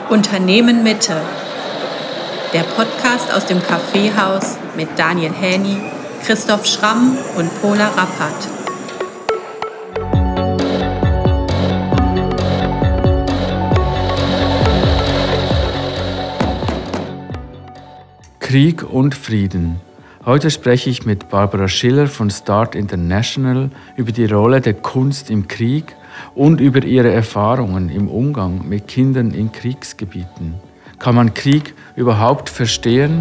Unternehmen Mitte, der Podcast aus dem Kaffeehaus mit Daniel Häni, Christoph Schramm und Pola Rappert. Krieg und Frieden. Heute spreche ich mit Barbara Schiller von Start International über die Rolle der Kunst im Krieg und über ihre Erfahrungen im Umgang mit Kindern in Kriegsgebieten. Kann man Krieg überhaupt verstehen?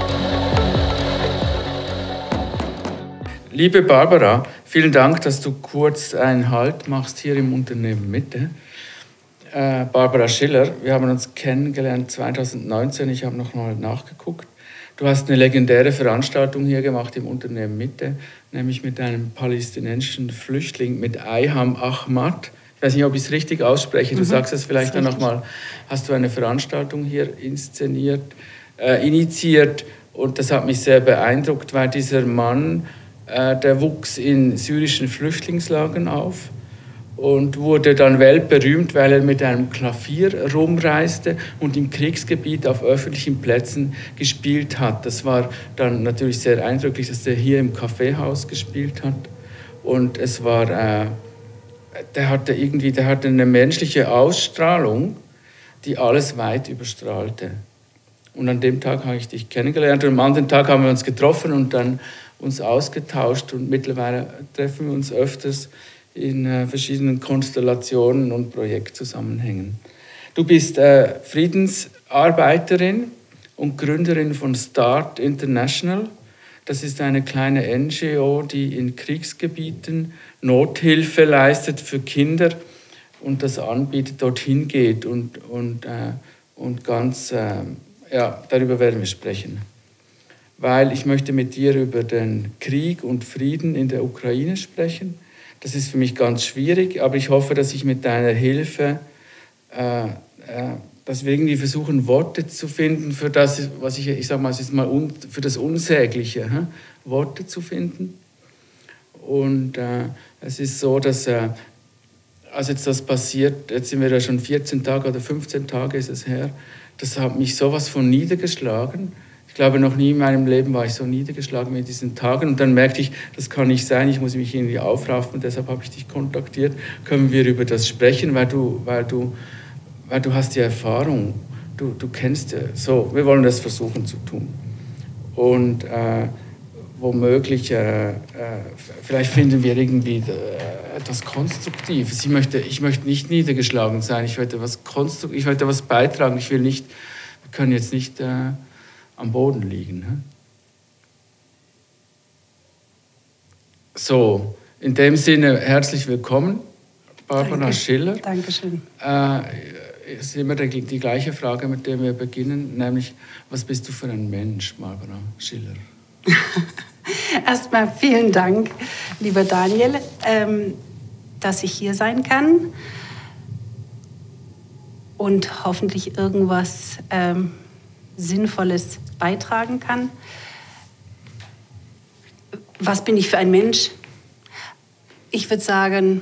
Liebe Barbara, vielen Dank, dass du kurz einen Halt machst hier im Unternehmen Mitte. Barbara Schiller, wir haben uns kennengelernt 2019, ich habe noch mal nachgeguckt. Du hast eine legendäre Veranstaltung hier gemacht im Unternehmen Mitte, nämlich mit einem palästinensischen Flüchtling, mit Ayham Ahmad. Ich weiß nicht, ob ich es richtig ausspreche, du sagst es vielleicht dann nochmal. Hast du eine Veranstaltung hier initiiert und das hat mich sehr beeindruckt, weil dieser Mann, der wuchs in syrischen Flüchtlingslagern auf und wurde dann weltberühmt, weil er mit einem Klavier rumreiste und im Kriegsgebiet auf öffentlichen Plätzen gespielt hat. Das war dann natürlich sehr eindrücklich, dass er hier im Kaffeehaus gespielt hat. Und es war, der hatte eine menschliche Ausstrahlung, die alles weit überstrahlte. Und an dem Tag habe ich dich kennengelernt und am anderen Tag haben wir uns getroffen und dann uns ausgetauscht und mittlerweile treffen wir uns öfters in verschiedenen Konstellationen und Projektzusammenhängen. Du bist Friedensarbeiterin und Gründerin von Start International. Das ist eine kleine NGO, die in Kriegsgebieten Nothilfe leistet für Kinder und das anbietet, dorthin geht und ganz, darüber werden wir sprechen. Weil ich möchte mit dir über den Krieg und Frieden in der Ukraine sprechen. Das ist für mich ganz schwierig, aber ich hoffe, dass ich mit deiner Hilfe, dass wir irgendwie versuchen, Worte zu finden für das, was ich sage mal, es ist mal für das Unsägliche, Worte zu finden. Und es ist so, dass, als jetzt das passiert, jetzt sind wir ja schon 14 Tage oder 15 Tage ist es her, das hat mich sowas von niedergeschlagen. Ich glaube, noch nie in meinem Leben war ich so niedergeschlagen wie in diesen Tagen. Und dann merkte ich, das kann nicht sein, ich muss mich irgendwie aufraffen. Deshalb habe ich dich kontaktiert. Können wir über das sprechen, weil du hast die Erfahrung. Du kennst ja. So, wir wollen das versuchen zu tun. Und womöglich, vielleicht finden wir irgendwie etwas Konstruktives. Ich möchte nicht niedergeschlagen sein. Ich möchte was beitragen. Wir können jetzt nicht am Boden liegen. So, in dem Sinne herzlich willkommen, Barbara Schiller. Dankeschön. Es ist immer die gleiche Frage, mit der wir beginnen, nämlich, was bist du für ein Mensch, Barbara Schiller? Erstmal vielen Dank, lieber Daniel, dass ich hier sein kann und hoffentlich irgendwas Sinnvolles beitragen kann. Was bin ich für ein Mensch? Ich würde sagen,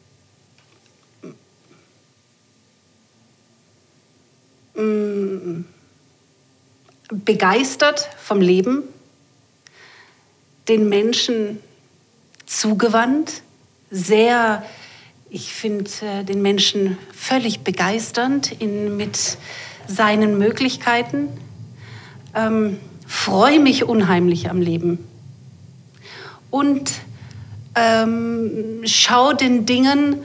begeistert vom Leben, den Menschen zugewandt, ich finde den Menschen völlig begeisternd mit seinen Möglichkeiten. Freue mich unheimlich am Leben und schaue den Dingen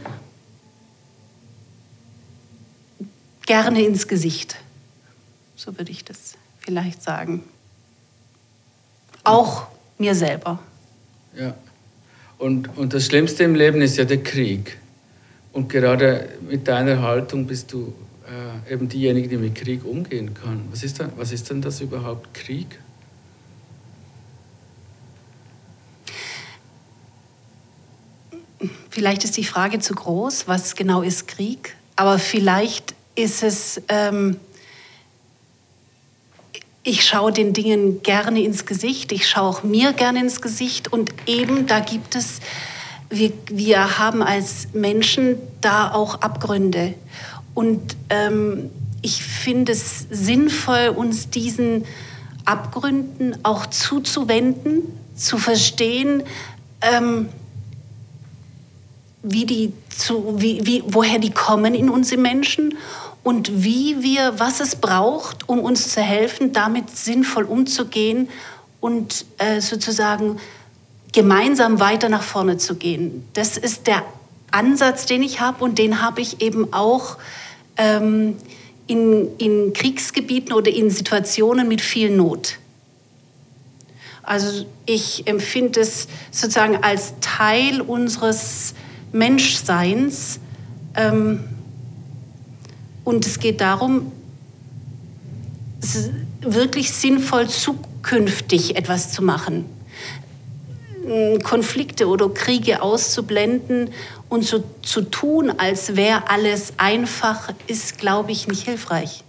gerne ins Gesicht. So würde ich das vielleicht sagen. Auch mir selber. Ja. Und das Schlimmste im Leben ist ja der Krieg. Und gerade mit deiner Haltung bist du eben diejenige, die mit Krieg umgehen kann. Was ist denn das überhaupt, Krieg? Vielleicht ist die Frage zu groß, was genau ist Krieg? Aber vielleicht ist es, ich schaue den Dingen gerne ins Gesicht, ich schaue auch mir gerne ins Gesicht und eben da gibt es, wir haben als Menschen da auch Abgründe. Und ich finde es sinnvoll, uns diesen Abgründen auch zuzuwenden, zu verstehen, woher die kommen in uns im Menschen und was es braucht, um uns zu helfen, damit sinnvoll umzugehen und sozusagen gemeinsam weiter nach vorne zu gehen. Das ist der Ansatz, den ich habe, und den habe ich eben auch in Kriegsgebieten oder in Situationen mit viel Not. Also ich empfinde es sozusagen als Teil unseres Menschseins. Und es geht darum, wirklich sinnvoll zukünftig etwas zu machen. Konflikte oder Kriege auszublenden und so zu tun, als wäre alles einfach, ist, glaube ich, nicht hilfreich.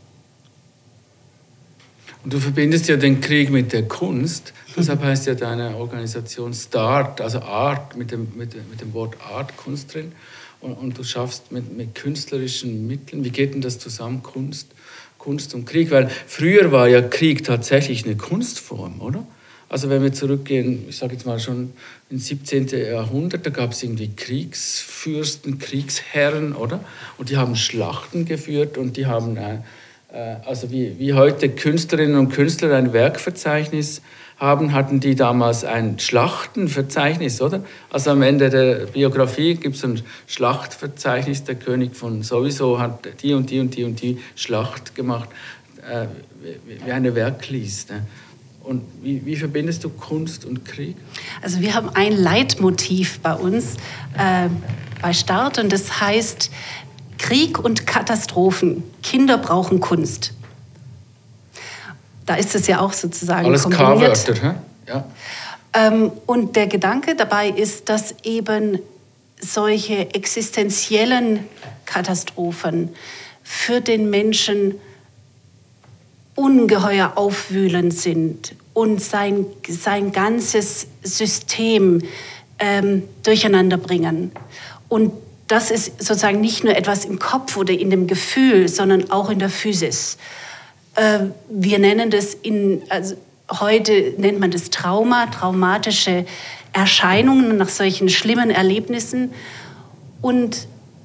Und du verbindest ja den Krieg mit der Kunst. Deshalb heißt ja deine Organisation START, also Art, mit dem Wort Art, Kunst drin. Und du schaffst mit künstlerischen Mitteln. Wie geht denn das zusammen, Kunst und Krieg? Weil früher war ja Krieg tatsächlich eine Kunstform, oder? Also wenn wir zurückgehen, ich sage jetzt mal schon ins 17. Jahrhundert, da gab es irgendwie Kriegsfürsten, Kriegsherren, oder? Und die haben Schlachten geführt und die haben, also wie heute Künstlerinnen und Künstler ein Werkverzeichnis haben, hatten die damals ein Schlachtenverzeichnis, oder? Also am Ende der Biografie gibt es ein Schlachtverzeichnis, der König von sowieso hat die und die und die und die Schlacht gemacht, wie eine Werkliste. Und wie verbindest du Kunst und Krieg? Also wir haben ein Leitmotiv bei uns, bei Start, und das heißt Krieg und Katastrophen. Kinder brauchen Kunst. Da ist es ja auch sozusagen alles kombiniert. K-Wörter, ja. Und der Gedanke dabei ist, dass eben solche existenziellen Katastrophen für den Menschen ungeheuer aufwühlend sind und sein ganzes System durcheinander bringen. Und das ist sozusagen nicht nur etwas im Kopf oder in dem Gefühl, sondern auch in der Physis. Wir nennen das heute nennt man das traumatische Erscheinungen nach solchen schlimmen Erlebnissen. Und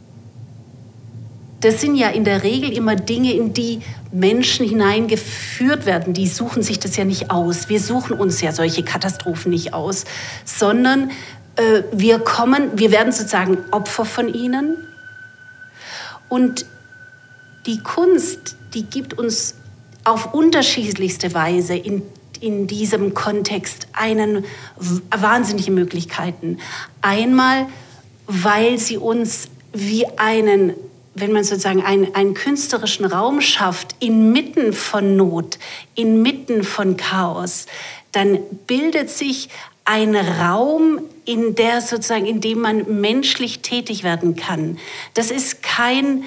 das sind ja in der Regel immer Dinge, in die Menschen hineingeführt werden. Die suchen sich das ja nicht aus. Wir suchen uns ja solche Katastrophen nicht aus, sondern wir werden sozusagen Opfer von ihnen. Und die Kunst, die gibt uns auf unterschiedlichste Weise in diesem Kontext wahnsinnige Möglichkeiten. Einmal, weil sie uns wie wenn man sozusagen einen künstlerischen Raum schafft, inmitten von Not, inmitten von Chaos, dann bildet sich ein Raum, in dem man menschlich tätig werden kann. Das ist kein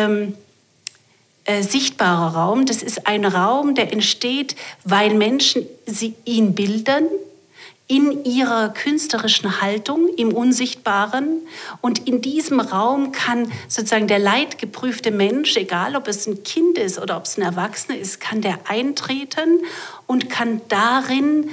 sichtbarer Raum, das ist ein Raum, der entsteht, weil Menschen ihn bildern, in ihrer künstlerischen Haltung, im Unsichtbaren. Und in diesem Raum kann sozusagen der leidgeprüfte Mensch, egal ob es ein Kind ist oder ob es ein Erwachsener ist, kann der eintreten und kann darin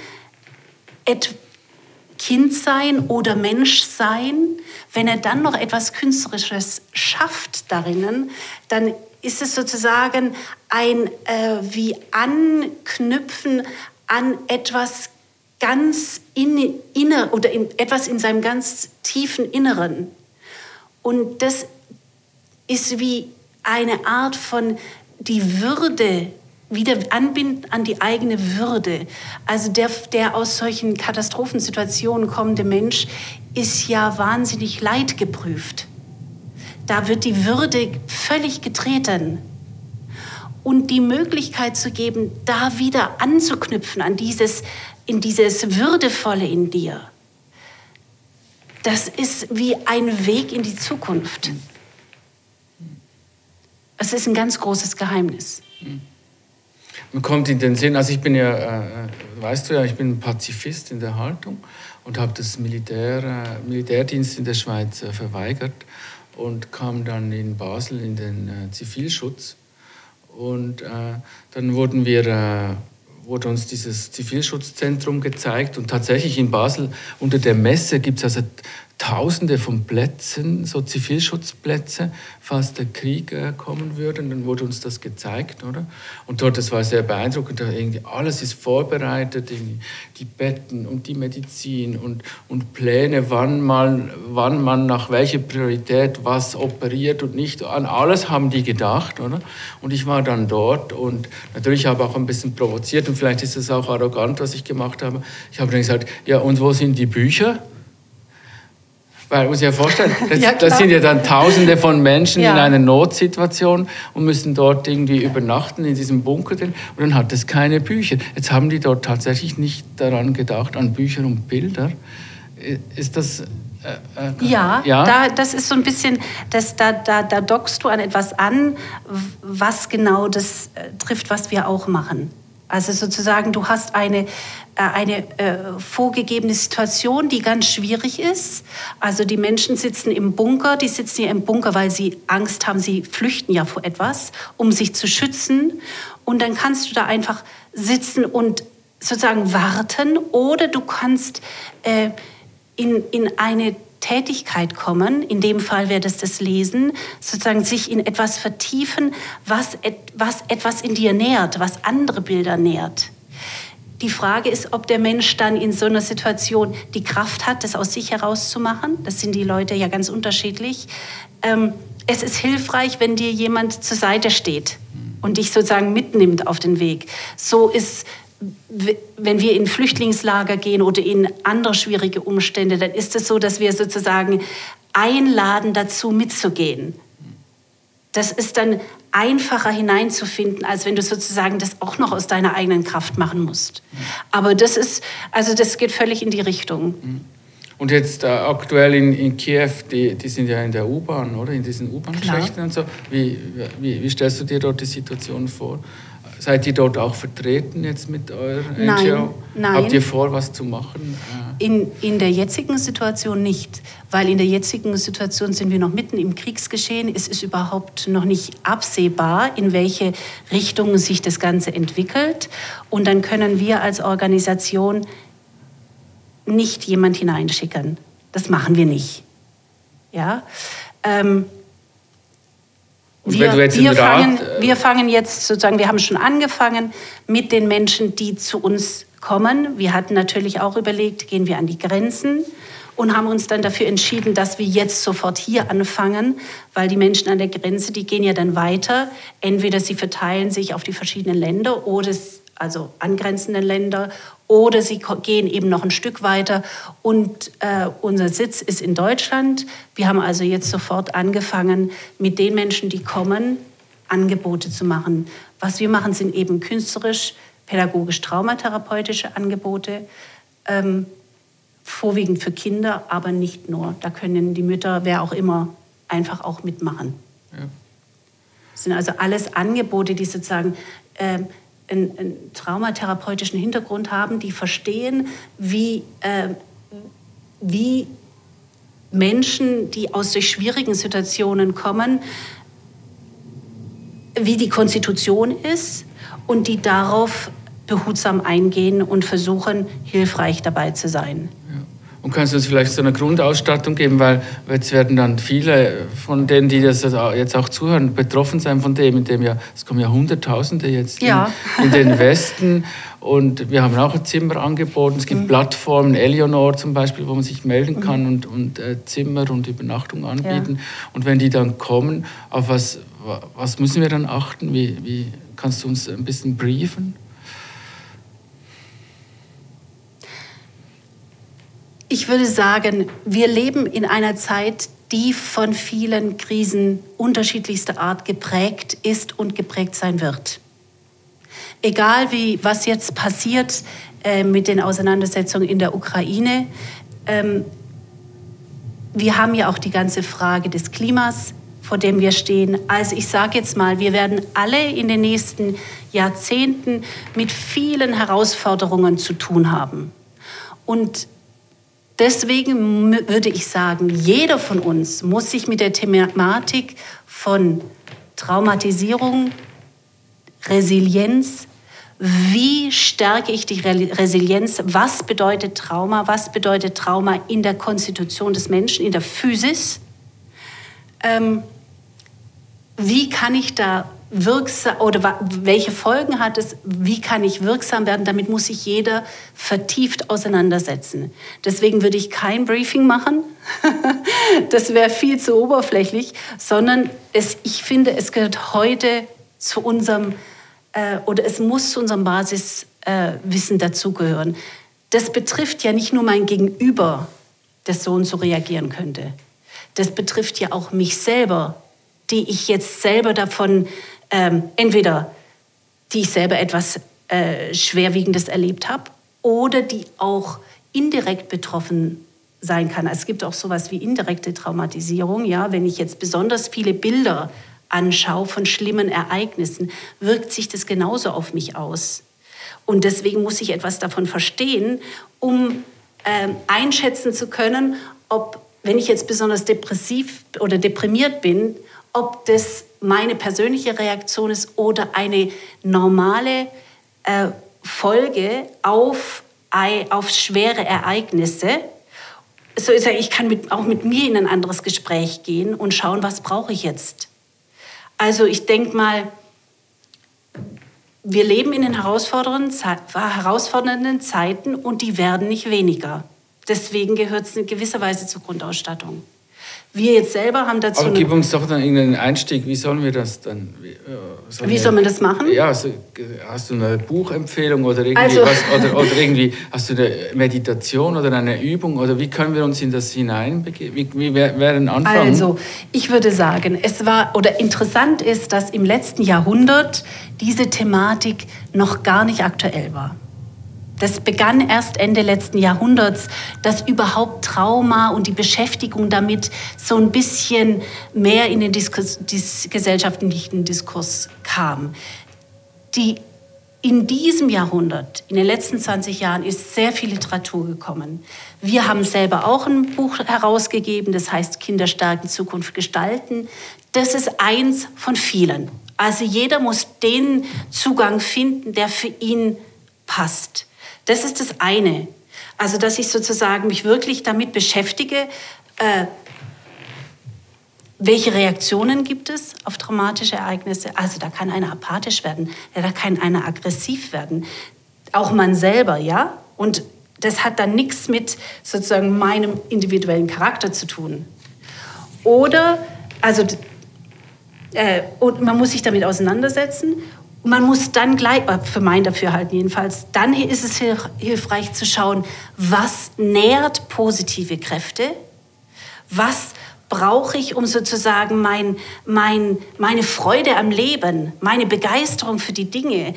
Kind sein oder Mensch sein. Wenn er dann noch etwas Künstlerisches schafft darinnen, dann ist es sozusagen ein wie Anknüpfen an etwas ganz inner oder etwas in seinem ganz tiefen Inneren. Und das ist wie eine Art von die Würde, wieder anbinden an die eigene Würde. Also der aus solchen Katastrophensituationen kommende Mensch ist ja wahnsinnig leidgeprüft. Da wird die Würde völlig getreten. Und die Möglichkeit zu geben, da wieder anzuknüpfen in dieses Würdevolle in dir, das ist wie ein Weg in die Zukunft. Es ist ein ganz großes Geheimnis. Man kommt in den Sinn, also ich bin ja, weißt du ja, ich bin Pazifist in der Haltung und habe das Militärdienst in der Schweiz verweigert und kam dann in Basel in den Zivilschutz. Und dann wurde uns dieses Zivilschutzzentrum gezeigt. Und tatsächlich in Basel unter der Messe gibt es also Tausende von Plätzen, so Zivilschutzplätze, falls der Krieg kommen würde. Und dann wurde uns das gezeigt, oder? Und dort, das war sehr beeindruckend, irgendwie alles ist vorbereitet, die Betten und die Medizin und Pläne, wann man nach welcher Priorität was operiert und nicht. An alles haben die gedacht, oder? Und ich war dann dort und natürlich habe ich auch ein bisschen provoziert und vielleicht ist es auch arrogant, was ich gemacht habe. Ich habe dann gesagt, ja, und wo sind die Bücher? Weil, muss ich ja vorstellen, das sind ja dann Tausende von Menschen in einer Notsituation und müssen dort irgendwie übernachten in diesem Bunker drin. Und dann hat es keine Bücher. Jetzt haben die dort tatsächlich nicht daran gedacht, an Bücher und Bilder. Ist das... Das ist so ein bisschen, da dockst du an etwas an, was genau das trifft, was wir auch machen. Also sozusagen, du hast eine vorgegebene Situation, die ganz schwierig ist. Also die Menschen sitzen im Bunker, die sitzen ja im Bunker, weil sie Angst haben, sie flüchten ja vor etwas, um sich zu schützen. Und dann kannst du da einfach sitzen und sozusagen warten oder du kannst in eine Tätigkeit kommen, in dem Fall wäre das Lesen, sozusagen sich in etwas vertiefen, was etwas in dir nährt, was andere Bilder nährt. Die Frage ist, ob der Mensch dann in so einer Situation die Kraft hat, das aus sich herauszumachen. Das sind die Leute ja ganz unterschiedlich. Es ist hilfreich, wenn dir jemand zur Seite steht und dich sozusagen mitnimmt auf den Weg. So ist, wenn wir in Flüchtlingslager gehen oder in andere schwierige Umstände, dann ist es so, dass wir sozusagen einladen, dazu mitzugehen. Das ist dann einfacher hineinzufinden, als wenn du sozusagen das auch noch aus deiner eigenen Kraft machen musst. Aber das geht völlig in die Richtung. Und jetzt aktuell in Kiew, die sind ja in der U-Bahn, oder? In diesen U-Bahn-Schächten und so. Wie stellst du dir dort die Situation vor? Seid ihr dort auch vertreten jetzt mit eurer NGO? Nein. Habt ihr vor, was zu machen? In der jetzigen Situation nicht, weil in der jetzigen Situation sind wir noch mitten im Kriegsgeschehen. Es ist überhaupt noch nicht absehbar, in welche Richtung sich das Ganze entwickelt. Und dann können wir als Organisation nicht jemand hineinschicken. Das machen wir nicht. Ja. Wir fangen jetzt sozusagen, wir haben schon angefangen mit den Menschen, die zu uns kommen. Wir hatten natürlich auch überlegt, gehen wir an die Grenzen und haben uns dann dafür entschieden, dass wir jetzt sofort hier anfangen, weil die Menschen an der Grenze, die gehen ja dann weiter. Entweder sie verteilen sich auf die verschiedenen Länder oder also angrenzende Länder, oder sie gehen eben noch ein Stück weiter. Und unser Sitz ist in Deutschland. Wir haben also jetzt sofort angefangen, mit den Menschen, die kommen, Angebote zu machen. Was wir machen, sind eben künstlerisch, pädagogisch, traumatherapeutische Angebote, vorwiegend für Kinder, aber nicht nur. Da können die Mütter, wer auch immer, einfach auch mitmachen. Ja. Das sind also alles Angebote, die sozusagen einen traumatherapeutischen Hintergrund haben, die verstehen, wie Menschen, die aus solch schwierigen Situationen kommen, wie die Konstitution ist und die darauf behutsam eingehen und versuchen, hilfreich dabei zu sein. Ja. Und kannst du uns vielleicht so eine Grundausstattung geben, weil jetzt werden dann viele von denen, die das jetzt auch zuhören, betroffen sein von dem, es kommen ja Hunderttausende jetzt in den Westen und wir haben auch ein Zimmer angeboten. Es gibt Plattformen, Eleonore zum Beispiel, wo man sich melden kann und Zimmer und Übernachtung anbieten. Ja. Und wenn die dann kommen, auf was müssen wir dann achten? Wie kannst du uns ein bisschen briefen? Ich würde sagen, wir leben in einer Zeit, die von vielen Krisen unterschiedlichster Art geprägt ist und geprägt sein wird. Egal was jetzt passiert mit den Auseinandersetzungen in der Ukraine, wir haben ja auch die ganze Frage des Klimas, vor dem wir stehen. Also ich sage jetzt mal, wir werden alle in den nächsten Jahrzehnten mit vielen Herausforderungen zu tun haben. Und deswegen würde ich sagen, jeder von uns muss sich mit der Thematik von Traumatisierung Resilienz. Wie stärke ich die Resilienz? Was bedeutet Trauma? Was bedeutet Trauma in der Konstitution des Menschen, in der Physis? Wie kann ich da wirksam, oder welche Folgen hat es? Wie kann ich wirksam werden? Damit muss sich jeder vertieft auseinandersetzen. Deswegen würde ich kein Briefing machen. Das wäre viel zu oberflächlich, sondern ich finde, es gehört heute zu unserem oder es muss zu unserem Basiswissen dazugehören. Das betrifft ja nicht nur mein Gegenüber, das so und so reagieren könnte. Das betrifft ja auch mich selber, die ich jetzt selber davon, entweder die ich selber etwas Schwerwiegendes erlebt habe oder die auch indirekt betroffen sein kann. Es gibt auch sowas wie indirekte Traumatisierung. Ja? Wenn ich jetzt besonders viele Bilder anschaue von schlimmen Ereignissen, wirkt sich das genauso auf mich aus. Und deswegen muss ich etwas davon verstehen, um einschätzen zu können, ob, wenn ich jetzt besonders depressiv oder deprimiert bin, ob das meine persönliche Reaktion ist oder eine normale Folge auf schwere Ereignisse. So ist ja, ich kann auch mit mir in ein anderes Gespräch gehen und schauen, was brauche ich jetzt. Also ich denke mal, wir leben in den herausfordernden Zeiten und die werden nicht weniger. Deswegen gehört es in gewisser Weise zur Grundausstattung. Wir jetzt selber haben dazu... Aber gib uns doch dann irgendeinen Einstieg. Wie sollen wir das dann... Wie soll man das machen? Ja, also, hast du eine Buchempfehlung oder irgendwie oder irgendwie hast du eine Meditation oder eine Übung oder wie können wir uns in das hineinbegeben? Wie wäre ein Anfang? Also, ich würde sagen, interessant ist, dass im letzten Jahrhundert diese Thematik noch gar nicht aktuell war. Das begann erst Ende letzten Jahrhunderts, dass überhaupt Trauma und die Beschäftigung damit so ein bisschen mehr in den gesellschaftlichen Diskurs kam. In diesem Jahrhundert, in den letzten 20 Jahren, ist sehr viel Literatur gekommen. Wir haben selber auch ein Buch herausgegeben, das heißt Kinder stärken, Zukunft gestalten. Das ist eins von vielen. Also jeder muss den Zugang finden, der für ihn passt. Das ist das eine. Also, dass ich sozusagen mich wirklich damit beschäftige, welche Reaktionen gibt es auf traumatische Ereignisse. Also, da kann einer apathisch werden, da kann einer aggressiv werden. Auch man selber, ja? Und das hat dann nichts mit sozusagen meinem individuellen Charakter zu tun. Oder, und man muss sich damit auseinandersetzen. Man muss dann gleich, für mein Dafürhalten jedenfalls, dann ist es hilfreich zu schauen, was nährt positive Kräfte, was brauche ich, um sozusagen meine Freude am Leben, meine Begeisterung für die Dinge,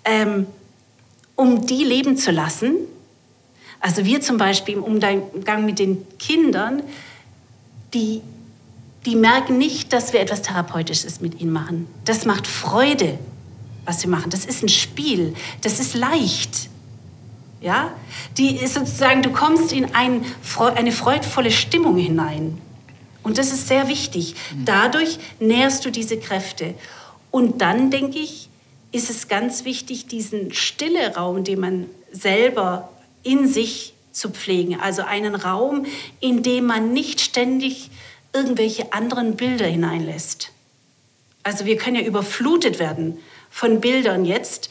um die leben zu lassen. Also wir zum Beispiel im Umgang mit den Kindern, die merken nicht, dass wir etwas Therapeutisches mit ihnen machen. Das macht Freude, was wir machen. Das ist ein Spiel, das ist leicht. Ja? Die ist sozusagen, du kommst in eine freudvolle Stimmung hinein. Und das ist sehr wichtig. Dadurch nährst du diese Kräfte. Und dann, denke ich, ist es ganz wichtig, diesen stille Raum, den man selber in sich zu pflegen. Also einen Raum, in dem man nicht ständig irgendwelche anderen Bilder hineinlässt. Also wir können ja überflutet werden von Bildern jetzt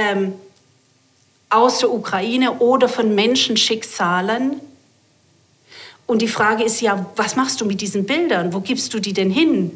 aus der Ukraine oder von Menschenschicksalen. Und die Frage ist ja, was machst du mit diesen Bildern? Wo gibst du die denn hin?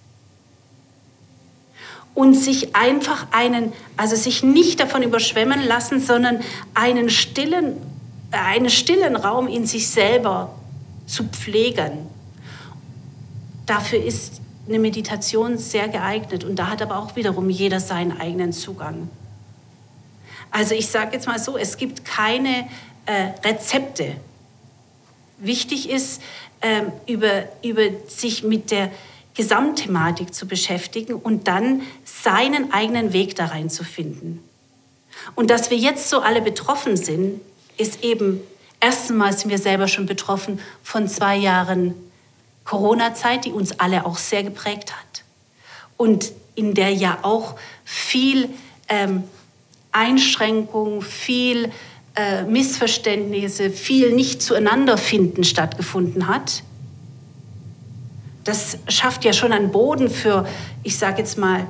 Und sich einfach sich nicht davon überschwemmen lassen, sondern einen stillen Raum in sich selber zu pflegen. Dafür ist eine Meditation sehr geeignet und da hat aber auch wiederum jeder seinen eigenen Zugang. Also ich sage jetzt mal so, es gibt keine Rezepte. Wichtig ist, über sich mit der Gesamtthematik zu beschäftigen und dann seinen eigenen Weg da rein zu finden. Und dass wir jetzt so alle betroffen sind, ist eben, erstens sind wir selber schon betroffen von 2 Jahren Corona-Zeit, die uns alle auch sehr geprägt hat. Und in der ja auch viel Einschränkung, viel Missverständnisse, viel Nicht-Zueinander-Finden stattgefunden hat. Das schafft ja schon einen Boden für, ich sage jetzt mal,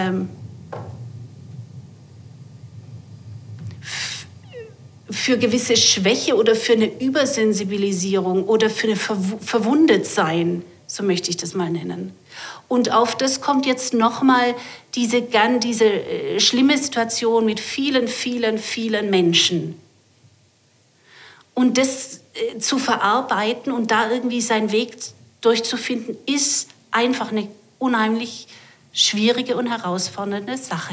für gewisse Schwäche oder für eine Übersensibilisierung oder für eine Verwundetsein, so möchte ich das mal nennen. Und auf das kommt jetzt nochmal diese schlimme Situation mit vielen, vielen, vielen Menschen. Und das zu verarbeiten und da irgendwie seinen Weg durchzufinden, ist einfach eine unheimlich schwierige und herausfordernde Sache.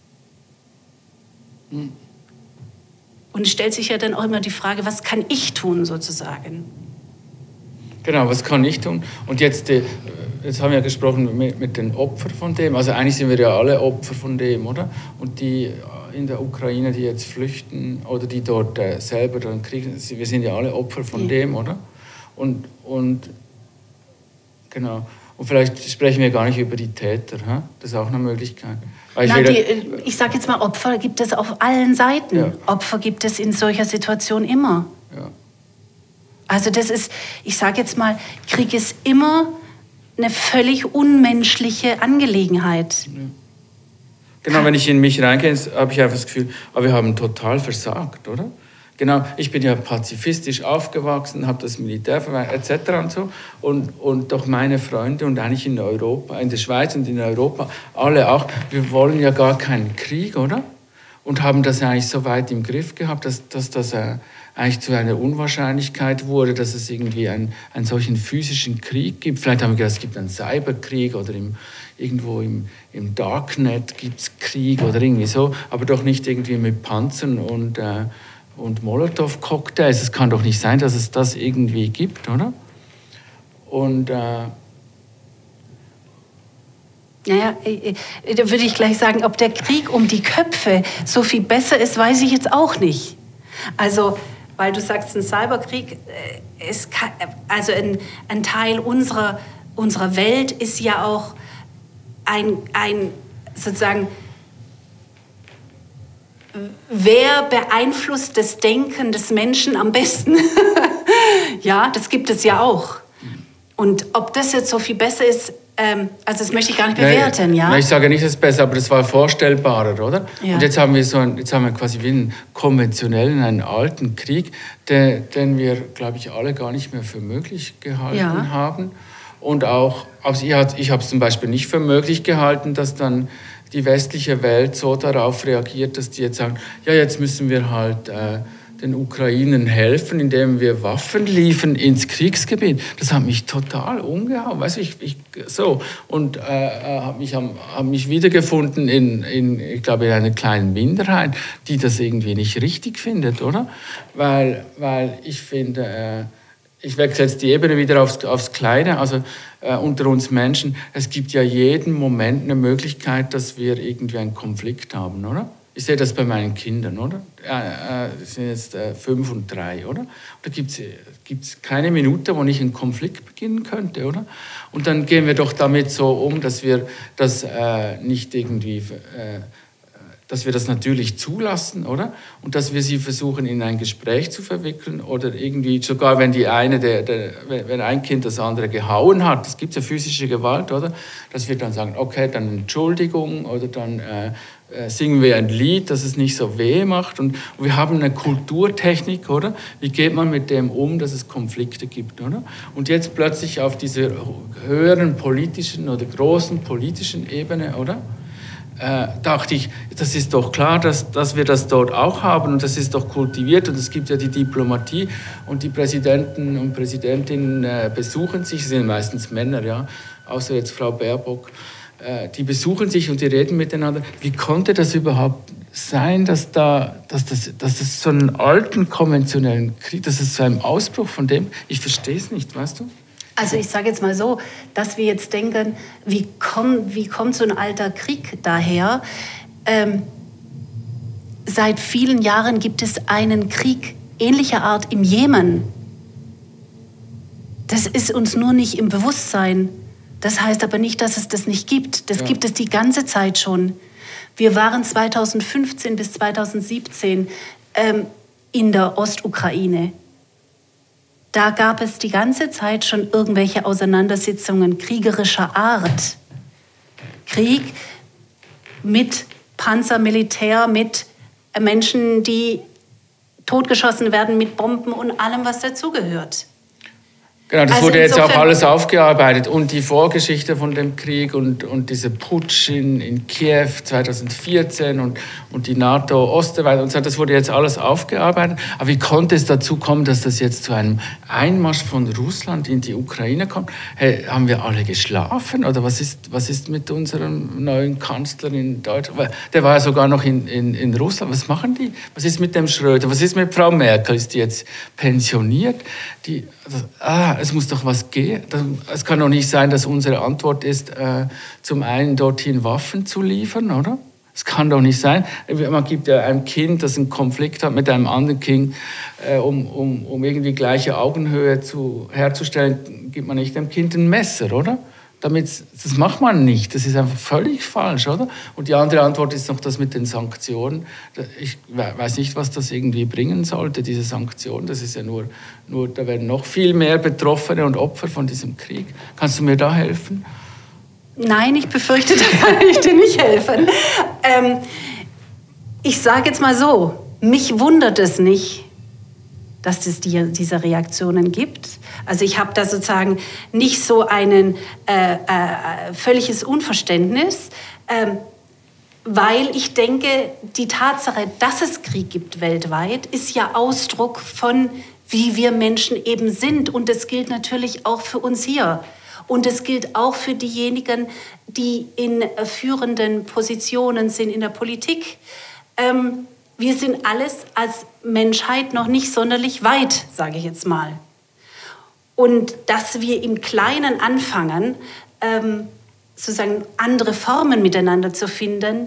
Mhm. Und es stellt sich ja dann auch immer die Frage, was kann ich tun sozusagen? Genau, was kann ich tun? Und jetzt haben wir ja gesprochen mit den Opfern von dem. Also eigentlich sind wir ja alle Opfer von dem, oder? Und die in der Ukraine, die jetzt flüchten oder die dort selber dann kriegen, wir sind ja alle Opfer von dem, oder? Und genau. Und vielleicht sprechen wir gar nicht über die Täter. He? Das ist auch eine Möglichkeit. Ich sage jetzt mal, Opfer gibt es auf allen Seiten. Ja. Opfer gibt es in solcher Situation immer. Ja. Also das ist, ich sage jetzt mal, Krieg ist immer eine völlig unmenschliche Angelegenheit. Ja. Genau, wenn ich in mich reingehe, habe ich einfach das Gefühl, aber wir haben total versagt, oder? Genau, ich bin ja pazifistisch aufgewachsen, habe das Militär verweigert, etc. und so. Und doch meine Freunde und eigentlich in Europa, in der Schweiz und in Europa, alle auch, wir wollen ja gar keinen Krieg, oder? Und haben das eigentlich so weit im Griff gehabt, dass das eigentlich zu einer Unwahrscheinlichkeit wurde, dass es irgendwie einen solchen physischen Krieg gibt. Vielleicht haben wir gedacht, es gibt einen Cyberkrieg oder irgendwo im Darknet gibt es Krieg oder irgendwie so, aber doch nicht irgendwie mit Panzern und Molotow-Cocktails. Es kann doch nicht sein, dass es das irgendwie gibt, oder? Und naja, da würde ich gleich sagen, ob der Krieg um die Köpfe so viel besser ist, weiß ich jetzt auch nicht. Also, weil du sagst, ein Cyberkrieg, also ein Teil unserer Welt ist ja auch ein sozusagen, wer beeinflusst das Denken des Menschen am besten? Ja, das gibt es ja auch. Und ob das jetzt so viel besser ist, also das möchte ich gar nicht bewerten, ja? Ich sage nicht, dass es besser, aber das war vorstellbarer, oder? Ja. Und jetzt haben wir quasi wie einen konventionellen, einen alten Krieg, den wir, glaube ich, alle gar nicht mehr für möglich gehalten haben. Und auch, also ich habe es zum Beispiel nicht für möglich gehalten, dass dann die westliche Welt so darauf reagiert, dass die jetzt sagen, ja, jetzt müssen wir halt den Ukrainern helfen, indem wir Waffen liefern ins Kriegsgebiet. Das hat mich total umgehauen, weißt du, so. Und habe mich wiedergefunden ich glaube, in einer kleinen Minderheit, die das irgendwie nicht richtig findet, oder? Weil ich finde, ich wechsle jetzt die Ebene wieder aufs Kleine, also unter uns Menschen, es gibt ja jeden Moment eine Möglichkeit, dass wir irgendwie einen Konflikt haben, oder? Ich sehe das bei meinen Kindern, oder? Die sind jetzt 5 und 3, oder? Da gibt's keine Minute, wo nicht ein Konflikt beginnen könnte, oder? Und dann gehen wir doch damit so um, dass wir das nicht irgendwie... dass wir das natürlich zulassen, oder? Und dass wir sie versuchen, in ein Gespräch zu verwickeln oder irgendwie, sogar wenn wenn ein Kind das andere gehauen hat, es gibt ja physische Gewalt, oder? Dass wir dann sagen, okay, dann Entschuldigung oder dann singen wir ein Lied, dass es nicht so weh macht. Und wir haben eine Kulturtechnik, oder? Wie geht man mit dem um, dass es Konflikte gibt, oder? Und jetzt plötzlich auf dieser höheren politischen oder großen politischen Ebene, oder? Dachte ich, das ist doch klar, dass wir das dort auch haben und das ist doch kultiviert und es gibt ja die Diplomatie und die Präsidenten und Präsidentinnen besuchen sich, sind meistens Männer, ja, außer jetzt Frau Baerbock, die besuchen sich und die reden miteinander. Wie konnte das überhaupt sein, dass es so einen alten konventionellen Krieg, dass es zu einem Ausbruch von dem, ich verstehe es nicht, weißt du? Also ich sage jetzt mal so, dass wir jetzt denken, wie kommt so ein alter Krieg daher? Seit vielen Jahren gibt es einen Krieg ähnlicher Art im Jemen. Das ist uns nur nicht im Bewusstsein. Das heißt aber nicht, dass es das nicht gibt. Das gibt es die ganze Zeit schon. Wir waren 2015 bis 2017 in der Ostukraine. Da gab es die ganze Zeit schon irgendwelche Auseinandersetzungen kriegerischer Art. Krieg mit Panzermilitär, mit Menschen, die totgeschossen werden, mit Bomben und allem, was dazugehört. Genau, das wurde jetzt auch alles aufgearbeitet und die Vorgeschichte von dem Krieg und dieser Putsch in Kiew 2014 und die NATO-Osterweiterung und so, das wurde jetzt alles aufgearbeitet. Aber wie konnte es dazu kommen, dass das jetzt zu einem Einmarsch von Russland in die Ukraine kommt? Hey, haben wir alle geschlafen oder was ist mit unserem neuen Kanzler in Deutschland? Der war ja sogar noch in Russland. Was machen die? Was ist mit dem Schröder? Was ist mit Frau Merkel? Ist die jetzt pensioniert? Es muss doch was gehen. Es kann doch nicht sein, dass unsere Antwort ist, zum einen dorthin Waffen zu liefern, oder? Es kann doch nicht sein. Man gibt ja einem Kind, das einen Konflikt hat mit einem anderen Kind, um irgendwie gleiche Augenhöhe herzustellen, gibt man nicht dem Kind ein Messer, oder? Das macht man nicht. Das ist einfach völlig falsch, oder? Und die andere Antwort ist noch das mit den Sanktionen. Ich weiß nicht, was das irgendwie bringen sollte, diese Sanktionen. Das ist ja nur da werden noch viel mehr Betroffene und Opfer von diesem Krieg. Kannst du mir da helfen? Nein, ich befürchte, da kann ich dir nicht helfen. Ich sage jetzt mal so, mich wundert es nicht, dass es diese Reaktionen gibt. Also ich habe da sozusagen nicht so ein völliges Unverständnis, weil ich denke, die Tatsache, dass es Krieg gibt weltweit, ist ja Ausdruck von, wie wir Menschen eben sind. Und das gilt natürlich auch für uns hier. Und es gilt auch für diejenigen, die in führenden Positionen sind in der Politik. Wir sind alles als Menschheit noch nicht sonderlich weit, sage ich jetzt mal. Und dass wir im Kleinen anfangen, sozusagen andere Formen miteinander zu finden,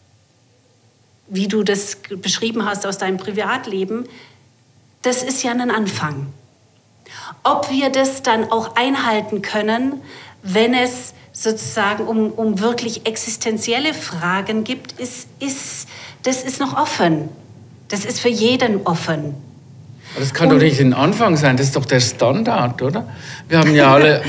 wie du das beschrieben hast aus deinem Privatleben, das ist ja ein Anfang. Ob wir das dann auch einhalten können, wenn es sozusagen um wirklich existenzielle Fragen gibt, das ist noch offen. Das ist für jeden offen. Aber das kann doch nicht ein Anfang sein, das ist doch der Standard, oder? Wir haben ja alle,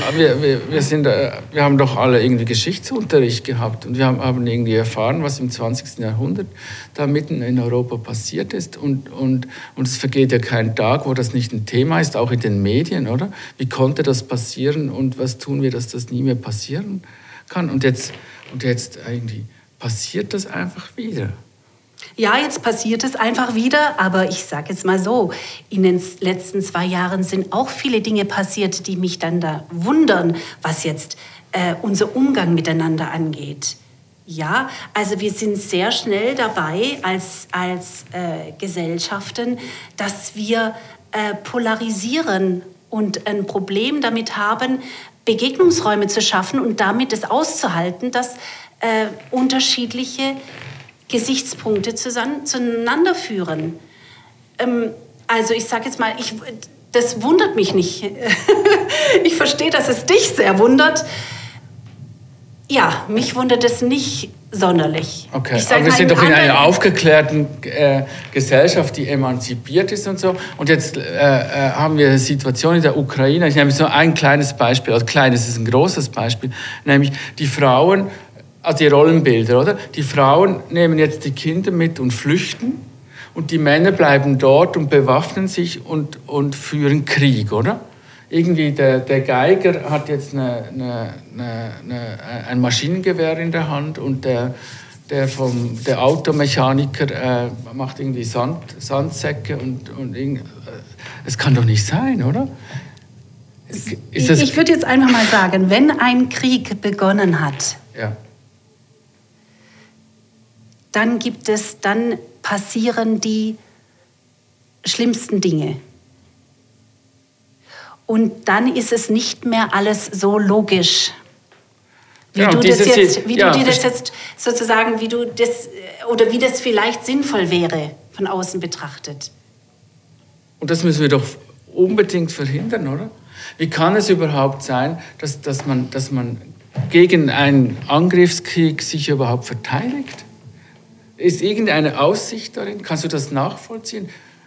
wir haben doch alle irgendwie Geschichtsunterricht gehabt und wir haben irgendwie erfahren, was im 20. Jahrhundert da mitten in Europa passiert ist und es vergeht ja kein Tag, wo das nicht ein Thema ist, auch in den Medien, oder? Wie konnte das passieren und was tun wir, dass das nie mehr passieren kann? Und jetzt irgendwie passiert das einfach wieder. Ja, jetzt passiert es einfach wieder, aber ich sage jetzt mal so, in den letzten 2 Jahren sind auch viele Dinge passiert, die mich dann da wundern, was jetzt unser Umgang miteinander angeht. Ja, also wir sind sehr schnell dabei als Gesellschaften, dass wir polarisieren und ein Problem damit haben, Begegnungsräume zu schaffen und damit es auszuhalten, dass unterschiedliche Gesichtspunkte zueinander führen. Also ich sage jetzt mal, das wundert mich nicht. Ich verstehe, dass es dich sehr wundert. Ja, mich wundert es nicht sonderlich. Okay, aber wir sind doch in einer aufgeklärten Gesellschaft, die emanzipiert ist und so. Und jetzt haben wir eine Situation in der Ukraine. Ich nehme jetzt nur ein kleines Beispiel, also kleines ist ein großes Beispiel, nämlich die Frauen. Also die Rollenbilder, oder? Die Frauen nehmen jetzt die Kinder mit und flüchten und die Männer bleiben dort und bewaffnen sich und führen Krieg, oder? Irgendwie der Geiger hat jetzt ein Maschinengewehr in der Hand und der Automechaniker macht irgendwie Sandsäcke und es kann doch nicht sein, oder? Ich würde jetzt einfach mal sagen, wenn ein Krieg begonnen hat, ja, dann passieren die schlimmsten Dinge. Und dann ist es nicht mehr alles so logisch, wie das vielleicht sinnvoll wäre, von außen betrachtet. Und das müssen wir doch unbedingt verhindern, oder? Wie kann es überhaupt sein, dass man gegen einen Angriffskrieg sich überhaupt verteidigt? Ist irgendeine Aussicht darin? Kannst du das nachvollziehen?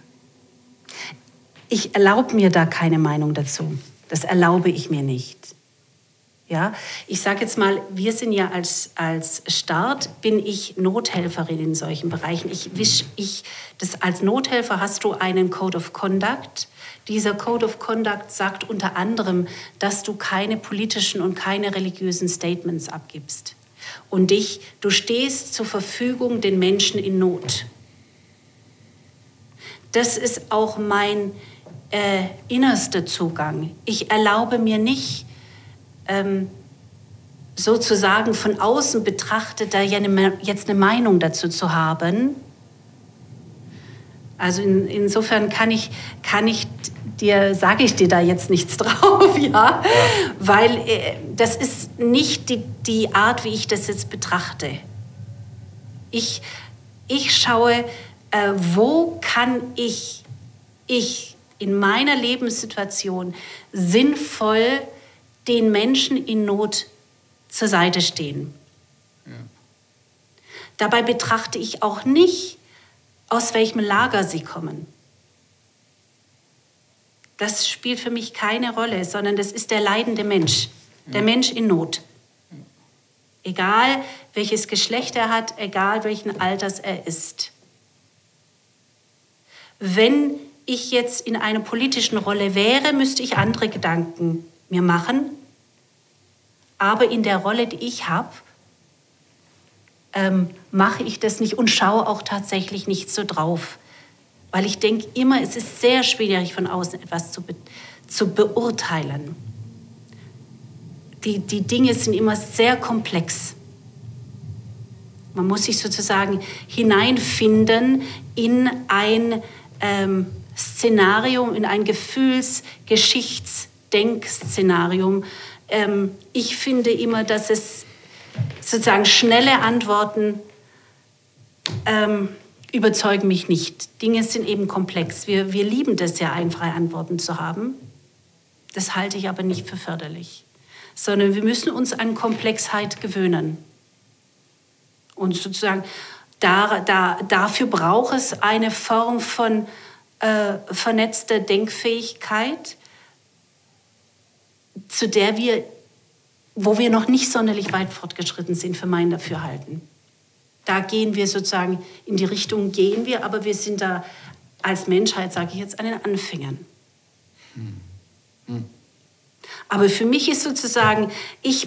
Ich erlaube mir da keine Meinung dazu. Das erlaube ich mir nicht. Ja? Ich sage jetzt mal, wir sind ja als Staat, bin ich Nothelferin in solchen Bereichen. Als Nothelfer hast du einen Code of Conduct. Dieser Code of Conduct sagt unter anderem, dass du keine politischen und keine religiösen Statements abgibst. Und du stehst zur Verfügung den Menschen in Not. Das ist auch mein innerster Zugang. Ich erlaube mir nicht, sozusagen von außen betrachtet, da jetzt eine Meinung dazu zu haben. Also insofern sage ich dir da jetzt nichts drauf, ja? Weil das ist nicht die Art, wie ich das jetzt betrachte. Ich schaue, wo kann ich in meiner Lebenssituation sinnvoll den Menschen in Not zur Seite stehen. Ja. Dabei betrachte ich auch nicht, aus welchem Lager sie kommen. Das spielt für mich keine Rolle, sondern das ist der leidende Mensch, der Mensch in Not. Egal, welches Geschlecht er hat, egal, welchen Alters er ist. Wenn ich jetzt in einer politischen Rolle wäre, müsste ich andere Gedanken mir machen. Aber in der Rolle, die ich habe, mache ich das nicht und schaue auch tatsächlich nicht so drauf. Weil ich denke immer, es ist sehr schwierig, von außen etwas zu beurteilen. Die Dinge sind immer sehr komplex. Man muss sich sozusagen hineinfinden in ein Szenarium, in ein Gefühls-Geschichts-Denkszenarium. Ich finde immer, dass es sozusagen schnelle Antworten überzeugen mich nicht. Dinge sind eben komplex. Wir lieben das ja, einfache Antworten zu haben. Das halte ich aber nicht für förderlich. Sondern wir müssen uns an Komplexheit gewöhnen. Und sozusagen dafür braucht es eine Form von vernetzter Denkfähigkeit, wo wir noch nicht sonderlich weit fortgeschritten sind, für mein Dafürhalten. Da gehen wir sozusagen, in die Richtung gehen wir, aber wir sind da als Menschheit, sage ich jetzt, an den Anfängen. Aber für mich ist sozusagen, ich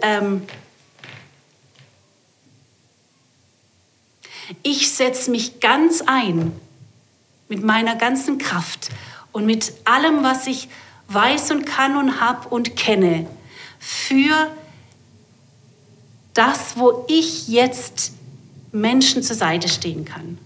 setze mich ganz ein mit meiner ganzen Kraft und mit allem, was ich weiß und kann und habe und kenne, für das, wo ich jetzt Menschen zur Seite stehen kann.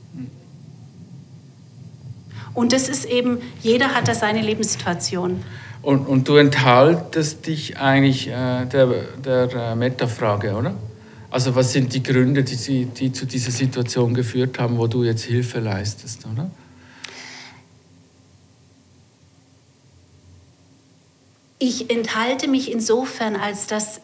Und das ist eben, jeder hat da seine Lebenssituation. Und du enthaltest dich eigentlich der Metafrage, oder? Also was sind die Gründe, die zu dieser Situation geführt haben, wo du jetzt Hilfe leistest, oder? Ich enthalte mich insofern, als dass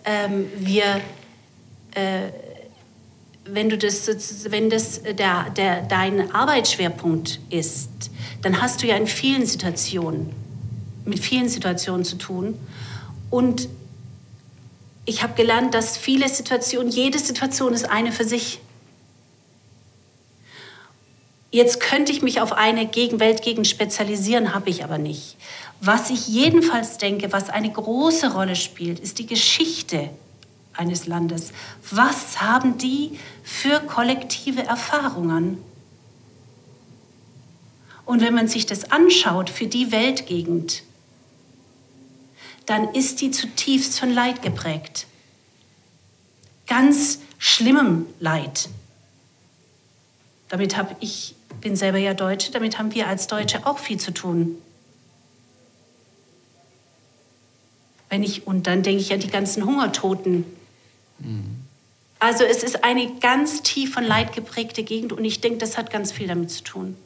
wenn das dein Arbeitsschwerpunkt ist, dann hast du ja mit vielen Situationen zu tun. Und ich habe gelernt, dass jede Situation ist eine für sich. Jetzt könnte ich mich auf eine Weltgegend spezialisieren, habe ich aber nicht. Was ich jedenfalls denke, was eine große Rolle spielt, ist die Geschichte eines Landes. Was haben die für kollektive Erfahrungen? Und wenn man sich das anschaut für die Weltgegend, dann ist die zutiefst von Leid geprägt. Ganz schlimmem Leid. Ich bin selber ja Deutsche, damit haben wir als Deutsche auch viel zu tun. Und dann denke ich an die ganzen Hungertoten. Also es ist eine ganz tief von Leid geprägte Gegend und ich denke, das hat ganz viel damit zu tun.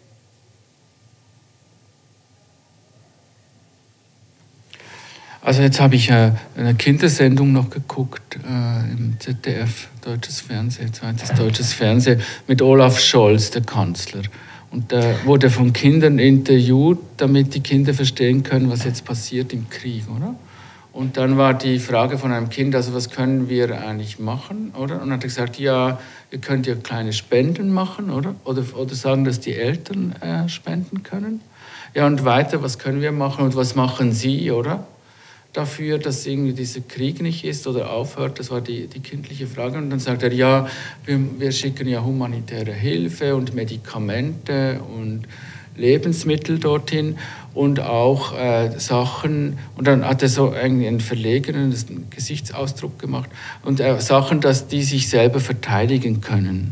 Also jetzt habe ich eine Kindersendung noch geguckt im ZDF, deutsches Fernsehen, zweites deutsches Fernsehen, mit Olaf Scholz, der Kanzler. Und da wurde von Kindern interviewt, damit die Kinder verstehen können, was jetzt passiert im Krieg, oder? Und dann war die Frage von einem Kind, also was können wir eigentlich machen, oder? Und dann hat er gesagt, ja, ihr könnt ja kleine Spenden machen, oder? Oder sagen, dass die Eltern spenden können. Ja, und weiter, was können wir machen und was machen Sie, oder? Dafür, dass irgendwie dieser Krieg nicht ist oder aufhört, das war die kindliche Frage. Und dann sagt er, ja, wir schicken ja humanitäre Hilfe und Medikamente und Lebensmittel dorthin und auch Sachen, und dann hat er so einen verlegenen Gesichtsausdruck gemacht, und Sachen, dass die sich selber verteidigen können.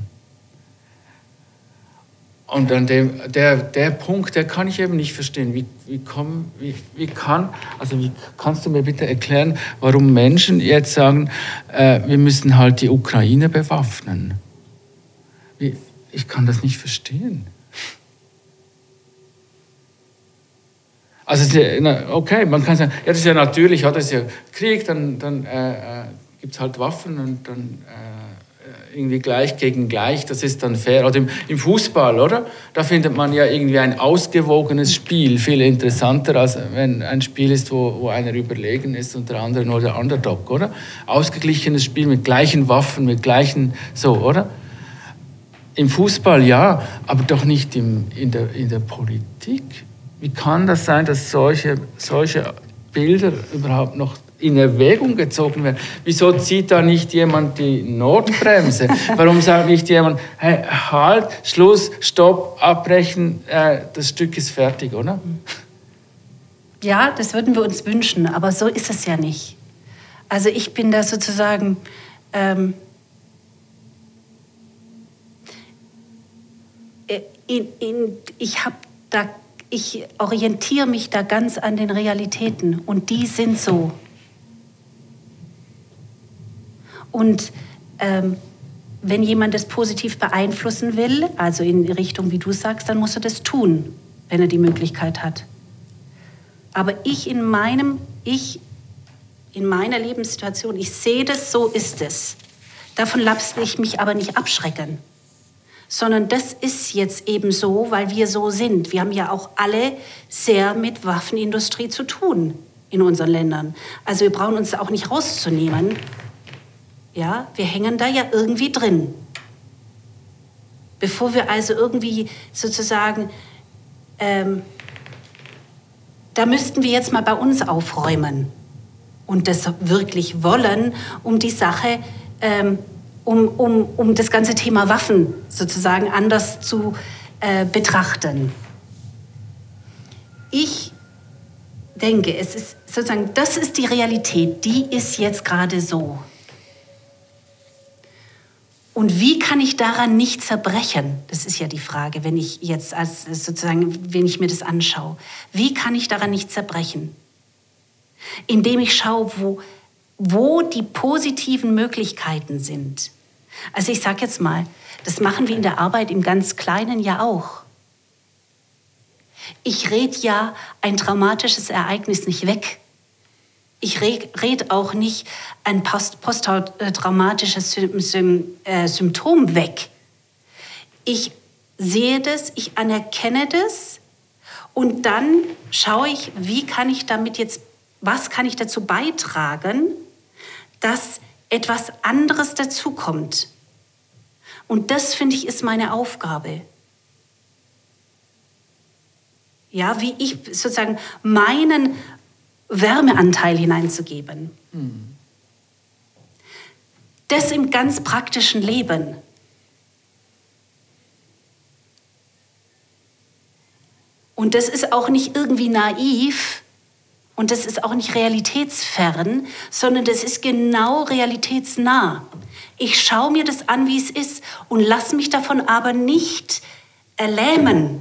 Und dann der Punkt, der kann ich eben nicht verstehen. Wie kannst du mir bitte erklären, warum Menschen jetzt sagen, wir müssen halt die Ukraine bewaffnen? Ich kann das nicht verstehen. Also, okay, man kann sagen, ja, das ist ja natürlich, das ist ja Krieg, dann gibt es halt Waffen und dann irgendwie gleich gegen gleich, das ist dann fair. Oder im Fußball, oder? Da findet man ja irgendwie ein ausgewogenes Spiel viel interessanter, als wenn ein Spiel ist, wo einer überlegen ist und der andere nur der Underdog, oder? Ausgeglichenes Spiel mit gleichen Waffen, mit gleichen, so, oder? Im Fußball ja, aber doch nicht in der Politik. Wie kann das sein, dass solche Bilder überhaupt noch in Erwägung gezogen werden? Wieso zieht da nicht jemand die Notbremse? Warum sagt nicht jemand, hey, halt, Schluss, Stopp, abbrechen, das Stück ist fertig, oder? Ja, das würden wir uns wünschen, aber so ist es ja nicht. Also ich bin da sozusagen... Ich orientiere mich da ganz an den Realitäten und die sind so. Und wenn jemand das positiv beeinflussen will, also in Richtung, wie du sagst, dann muss er das tun, wenn er die Möglichkeit hat. Aber in meiner Lebenssituation, ich sehe das, so ist es. Davon lasse ich mich aber nicht abschrecken. Sondern das ist jetzt eben so, weil wir so sind. Wir haben ja auch alle sehr mit Waffenindustrie zu tun in unseren Ländern. Also wir brauchen uns da auch nicht rauszunehmen. Ja, wir hängen da ja irgendwie drin. Bevor wir also irgendwie sozusagen, da müssten wir jetzt mal bei uns aufräumen und das wirklich wollen, um die Sache um das ganze Thema Waffen sozusagen anders zu betrachten. Ich denke, es ist sozusagen, das ist die Realität, die ist jetzt gerade so. Und wie kann ich daran nicht zerbrechen? Das ist ja die Frage, wenn ich mir das anschaue. Wie kann ich daran nicht zerbrechen? Indem ich schaue, wo die positiven Möglichkeiten sind. Also ich sage jetzt mal, das machen wir in der Arbeit im ganz Kleinen ja auch. Ich rede ja ein traumatisches Ereignis nicht weg. Ich rede auch nicht ein posttraumatisches Symptom weg. Ich sehe das, ich anerkenne das und dann schaue ich, was kann ich dazu beitragen, dass etwas anderes dazukommt. Und das, finde ich, ist meine Aufgabe. Ja, wie ich sozusagen meinen Wärmeanteil hineinzugeben. Das im ganz praktischen Leben. Und das ist auch nicht irgendwie naiv, und das ist auch nicht realitätsfern, sondern das ist genau realitätsnah. Ich schaue mir das an, wie es ist und lasse mich davon aber nicht erlähmen.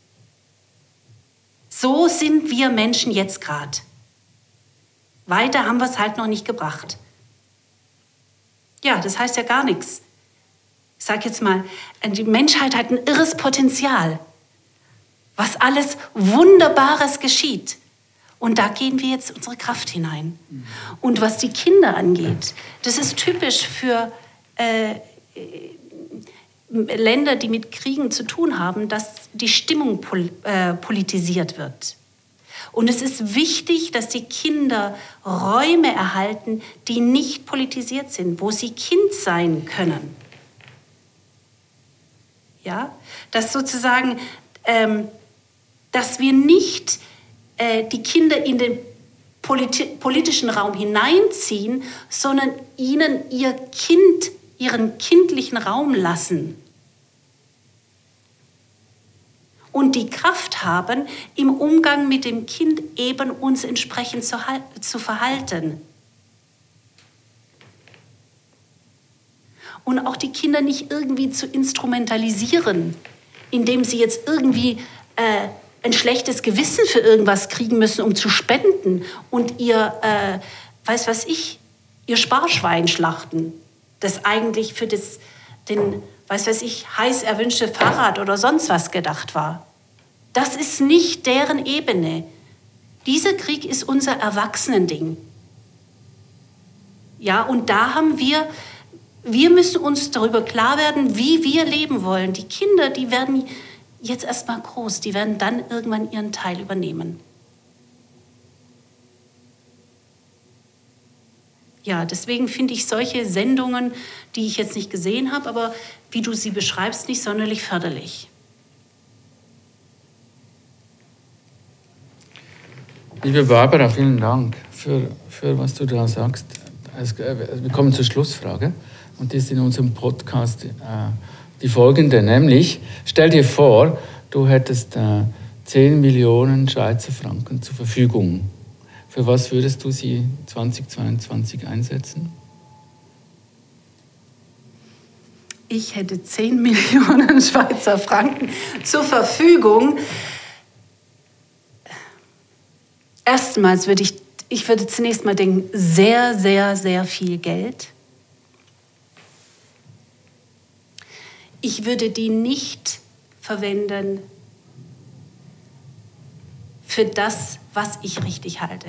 So sind wir Menschen jetzt gerade. Weiter haben wir es halt noch nicht gebracht. Ja, das heißt ja gar nichts. Ich sage jetzt mal, die Menschheit hat ein irres Potenzial, was alles Wunderbares geschieht. Und da gehen wir jetzt unsere Kraft hinein. Und was die Kinder angeht, das ist typisch für Länder, die mit Kriegen zu tun haben, dass die Stimmung politisiert wird. Und es ist wichtig, dass die Kinder Räume erhalten, die nicht politisiert sind, wo sie Kind sein können. Ja? Dass sozusagen, dass wir nicht die Kinder in den politischen Raum hineinziehen, sondern ihnen ihren kindlichen Raum lassen. Und die Kraft haben, im Umgang mit dem Kind eben uns entsprechend zu verhalten. Und auch die Kinder nicht irgendwie zu instrumentalisieren, indem sie jetzt irgendwie ein schlechtes Gewissen für irgendwas kriegen müssen, um zu spenden und ihr Sparschwein schlachten, das eigentlich für den heiß erwünschte Fahrrad oder sonst was gedacht war. Das ist nicht deren Ebene. Dieser Krieg ist unser Erwachsenending. Ja, und da haben wir müssen uns darüber klar werden, wie wir leben wollen. Die Kinder, die werden jetzt erstmal groß, die werden dann irgendwann ihren Teil übernehmen. Ja, deswegen finde ich solche Sendungen, die ich jetzt nicht gesehen habe, aber wie du sie beschreibst, nicht sonderlich förderlich. Liebe Barbara, vielen Dank für was du da sagst. Wir kommen zur Schlussfrage und die ist in unserem Podcast die folgende, nämlich stell dir vor, du hättest 10 Millionen Schweizer Franken zur Verfügung. Für was würdest du sie 2022 einsetzen? Ich hätte 10 Millionen Schweizer Franken zur Verfügung. Erstmals würde ich würde zunächst mal denken, sehr, sehr, sehr viel Geld. Ich würde die nicht verwenden für das, was ich richtig halte.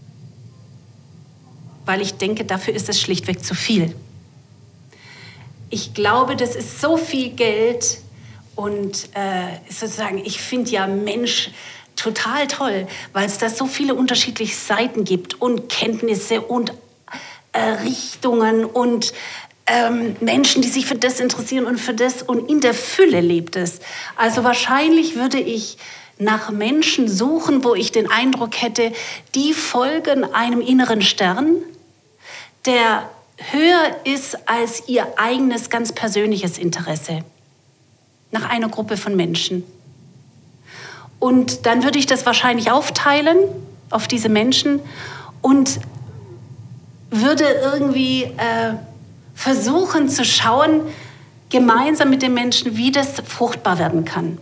Weil ich denke, dafür ist es schlichtweg zu viel. Ich glaube, das ist so viel Geld und sozusagen, ich finde ja Mensch total toll, weil es da so viele unterschiedliche Seiten gibt und Kenntnisse und Richtungen und Menschen, die sich für das interessieren und für das und in der Fülle lebt es. Also wahrscheinlich würde ich nach Menschen suchen, wo ich den Eindruck hätte, die folgen einem inneren Stern, der höher ist als ihr eigenes ganz persönliches Interesse. Nach einer Gruppe von Menschen. Und dann würde ich das wahrscheinlich aufteilen auf diese Menschen und würde irgendwie versuchen zu schauen, gemeinsam mit den Menschen, wie das fruchtbar werden kann.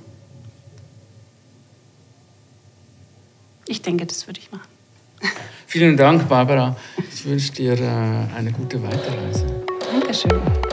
Ich denke, das würde ich machen. Vielen Dank, Barbara. Ich wünsche dir eine gute Weiterreise. Dankeschön.